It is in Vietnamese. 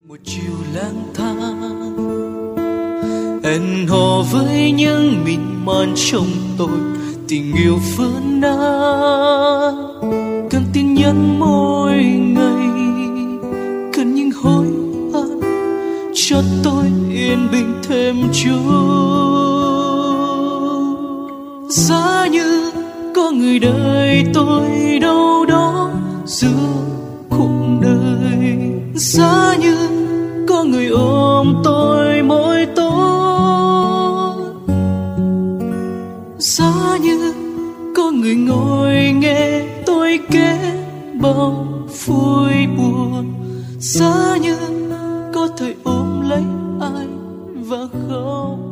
Một chiều lang thang hẹn hò với những mịn man trong tôi, tình yêu phân nát cần tin nhắn mỗi ngày, cần những hối hận cho tôi yên bình thêm chút. Giá như có người đợi tôi đâu đó giữa cuộc đời, giá như có người ôm tôi mỗi tối, giá như có người ngồi nghe tôi kể bao vui buồn, giá như có thể ôm lấy ai và khóc.